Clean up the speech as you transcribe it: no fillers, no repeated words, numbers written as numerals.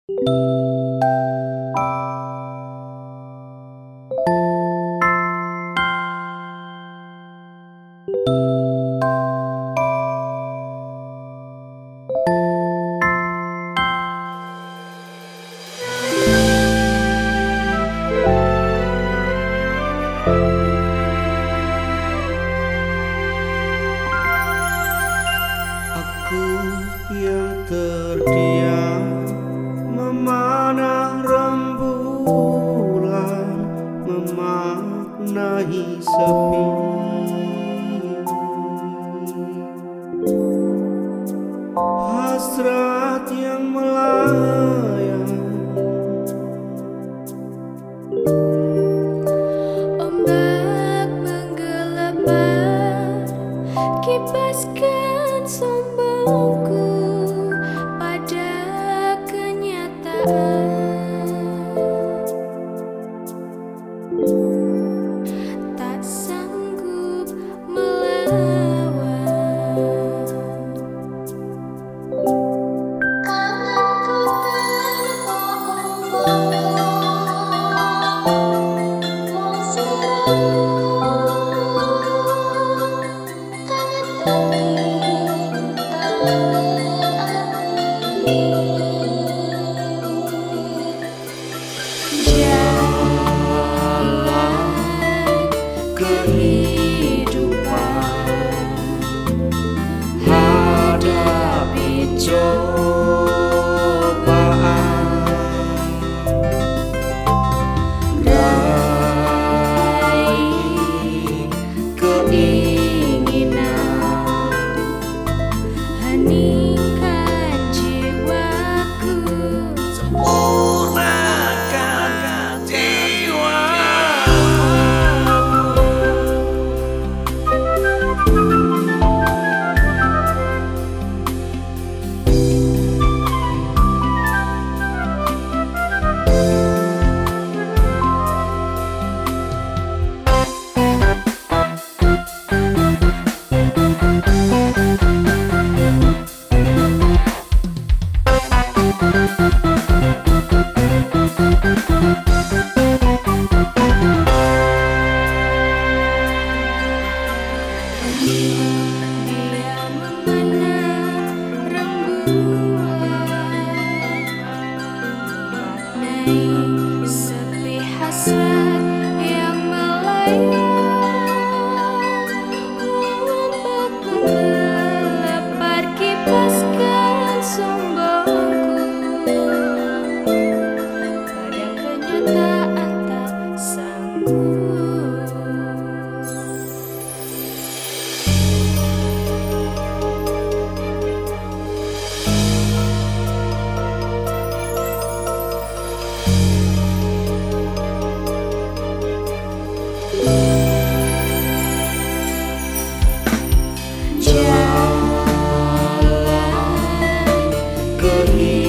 Aku yang terdiam memanah rembulan, memaknai sepi. Hasrat yang melayang, ombak menggelebar, kipaskan sombongku pada kenyataan. Tak sanggup melawan. Kangenku terpomong, wong siramu kangen jalan kehidupan, hadapi cobaan, raih keinginan, heningkan jiwaku, sempurnakan jiwa. dia memanah rembulan, maknai sepi hasrat yang melayang, ombak menggelepar, kipaskan sombongku pada kenyataan tak sanggup. Jalan kehidupan,